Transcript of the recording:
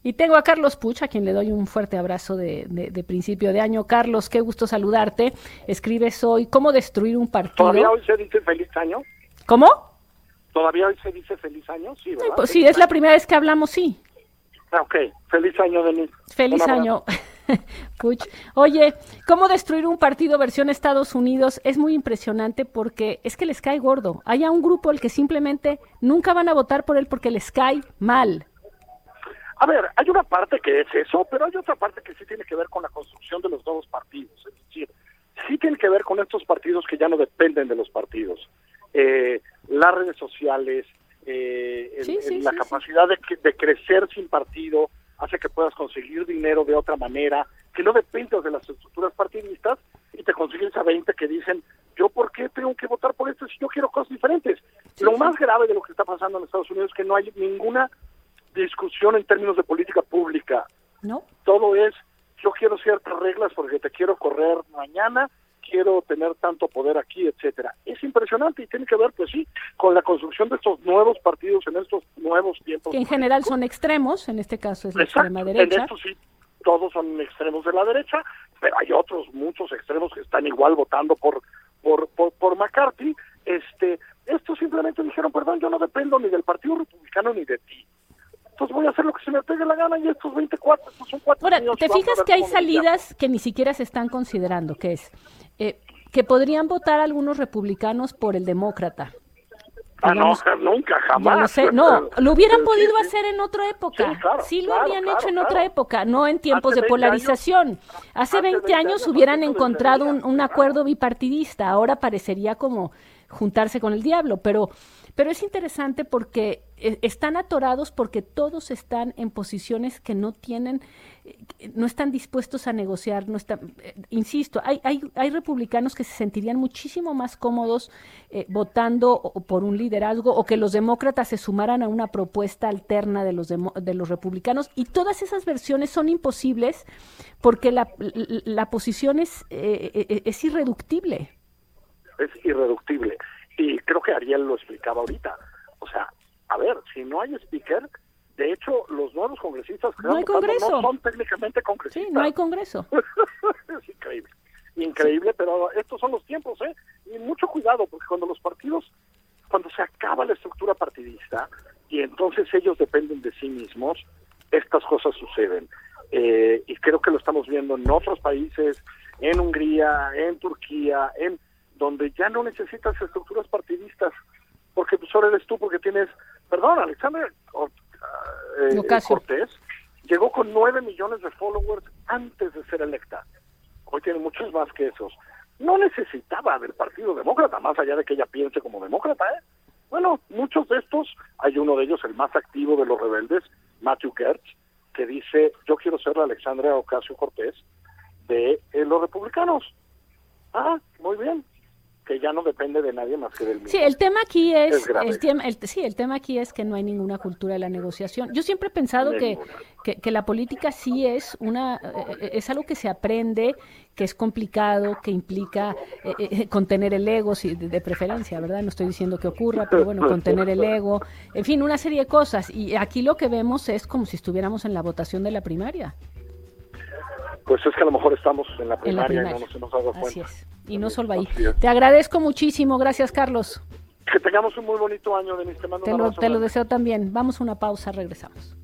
Y tengo a Carlos Puch, a quien le doy un fuerte abrazo de principio de año. Carlos, qué gusto saludarte. Escribes hoy ¿Cómo destruir un partido? ¿Todavía hoy se dice feliz año? ¿Cómo? ¿Todavía hoy se dice feliz año? Sí, ¿verdad? Pues sí, es la primera vez que hablamos, sí. Ok, feliz año, Denise. Feliz año, Puch. Oye, ¿cómo destruir un partido versión Estados Unidos? Es muy impresionante porque es que les cae gordo. Hay a un grupo al que simplemente nunca van a votar por él porque les cae mal. A ver, hay una parte que es eso, pero hay otra parte que sí tiene que ver con la construcción de los nuevos partidos. Es decir, sí tiene que ver con estos partidos que ya no dependen de los partidos. Las redes sociales, la capacidad de crecer sin partido hace que puedas conseguir dinero de otra manera, que no dependas de las estructuras partidistas y te consigues a 20 que dicen, ¿yo por qué tengo que votar por esto si yo quiero cosas diferentes? Lo más grave de lo que está pasando en Estados Unidos es que no hay ninguna discusión en términos de política pública. ¿No? Todo es, yo quiero ciertas reglas porque te quiero correr mañana, quiero tener tanto poder aquí, etcétera. Es impresionante y tiene que ver, pues sí, con la construcción de estos nuevos partidos en estos nuevos tiempos. Que en general son extremos, en este caso es la extrema derecha. En esto sí, todos son extremos de la derecha, pero hay otros, muchos extremos que están igual votando por McCarthy. Estos simplemente dijeron, perdón, yo no dependo ni del Partido Republicano ni de ti. Entonces voy a hacer lo que se me pegue la gana y estos 24, estos son 4 Ahora, años. ¿te fijas que hay salidas que ni siquiera se están considerando? Que es que podrían votar algunos republicanos por el demócrata. Digamos, no, nunca, jamás. Lo sé. No, lo hubieran podido hacer en otra época. Sí, claro, lo habían hecho en otra época, no en tiempos de polarización. Hace 20 años hubieran encontrado un acuerdo bipartidista. Ahora parecería como juntarse con el diablo, pero es interesante porque están atorados porque todos están en posiciones que no están dispuestos a negociar, insisto, hay republicanos que se sentirían muchísimo más cómodos votando por un liderazgo o que los demócratas se sumaran a una propuesta alterna de los republicanos, y todas esas versiones son imposibles porque la posición es irreductible. Es irreductible. Y creo que Ariel lo explicaba ahorita. O sea, a ver, si no hay speaker, de hecho, los nuevos congresistas no hay Congreso. No son técnicamente congresistas. Sí, no hay Congreso. Es increíble. Increíble, sí. Pero estos son los tiempos, ¿eh? Y mucho cuidado, porque cuando se acaba la estructura partidista y entonces ellos dependen de sí mismos, estas cosas suceden. Y creo que lo estamos viendo en otros países, en Hungría, en Turquía, donde ya no necesitas estructuras partidistas, porque pues ahora eres tú, porque tienes, Alexandria Cortés llegó con 9 millones de followers antes de ser electa. Hoy tiene muchos más que esos. No necesitaba del Partido Demócrata, más allá de que ella piense como demócrata, ¿eh? Bueno, muchos de estos, hay uno de ellos, el más activo de los rebeldes, Matthew Gertz, que dice, yo quiero ser la Alexandria Ocasio-Cortez de los republicanos. Ah, muy bien. Que ya no depende de nadie más que del mismo. Sí, el tema aquí el tema aquí es que no hay ninguna cultura de la negociación. Yo siempre he pensado que la política sí es es algo que se aprende, que es complicado, que implica contener el ego, de preferencia, ¿verdad? No estoy diciendo que ocurra, pero bueno, contener el ego, en fin, una serie de cosas. Y aquí lo que vemos es como si estuviéramos en la votación de la primaria. Pues es que a lo mejor estamos en la primaria. Y no nos hemos dado cuenta. Así es, y no solo ahí. Te agradezco muchísimo, gracias Carlos. Que tengamos un muy bonito año, Denise, te mando un abrazo. Te lo deseo también. Vamos a una pausa, regresamos.